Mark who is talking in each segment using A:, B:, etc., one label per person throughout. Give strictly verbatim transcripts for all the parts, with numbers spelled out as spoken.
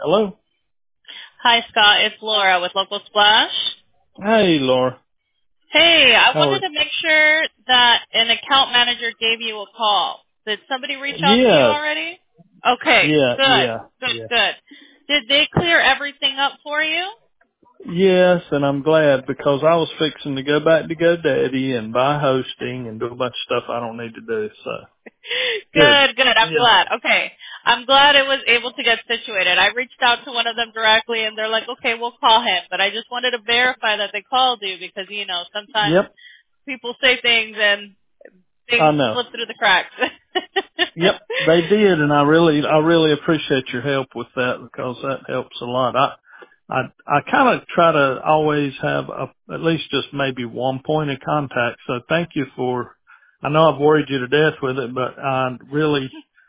A: Hello?
B: Hi, Scott. It's Laura with Local Splash.
A: Hey, Laura.
B: Hey, I
A: How
B: wanted
A: are
B: to make sure that an account manager gave you a call. Did somebody reach out to you
A: Yes.
B: already? Okay,
A: Yeah,
B: good,
A: yeah,
B: good,
A: yeah.
B: good. Did they clear everything up for you?
A: Yes, and I'm glad because I was fixing to go back to GoDaddy and buy hosting and do a bunch of stuff I don't need to do, so good.
B: Good, good. I'm
A: Yeah.
B: glad. Okay. I'm glad it was able to get situated. I reached out to one of them directly and they're like, okay, we'll call him. But I just wanted to verify that they called you because, you know, sometimes
A: Yep,
B: people say things and
A: I
B: things
A: know.
B: slip through the cracks.
A: Yep, they did, and I really, I really appreciate your help with that because that helps a lot. I, I, I kind of try to always have a, at least just maybe one point of contact. So thank you for. I know I've worried you to death with it, but I really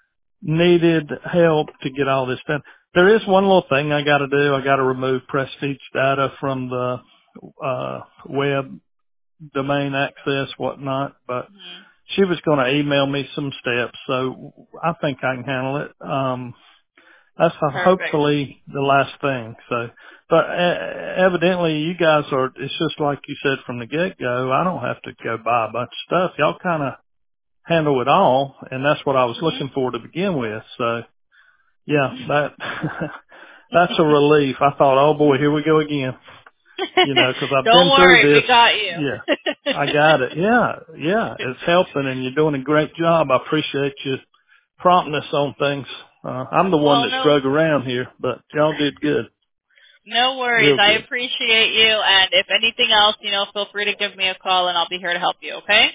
A: needed help to get all this done. There is one little thing I got to do. I got to remove Prestige data from the uh, web domain access, whatnot, but
B: Mhm.
A: she was going to email me some steps, so I think I can handle it. Um, that's uh,
B: Perfect.
A: hopefully the last thing. So, but uh, evidently you guys are. It's just like you said from the get go. I don't have to go buy a bunch of stuff. Y'all kind of handle it all, and that's what I was
B: Mhm.
A: looking for to begin with. So, yeah, that that's a relief. I thought, oh boy, here we go again. You know, because I've
B: Don't
A: been through
B: worry, we
A: this.
B: got you.
A: Yeah, I got it. Yeah, yeah, it's helping, and you're doing a great job. I appreciate your promptness on things. Uh, I'm the one
B: well,
A: that's
B: no,
A: drug around here, but y'all did good,
B: no worries.
A: real
B: I
A: good.
B: appreciate you, and if anything else, you know, feel free to give me a call, and I'll be here to help you. Okay?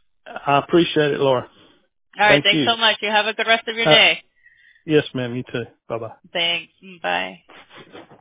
A: I appreciate it, Laura.
B: All right.
A: Thank
B: Thanks
A: you.
B: so much. You have a good rest of your
A: Uh,
B: day.
A: yes, ma'am. You too. Bye bye.
B: Thanks. Bye.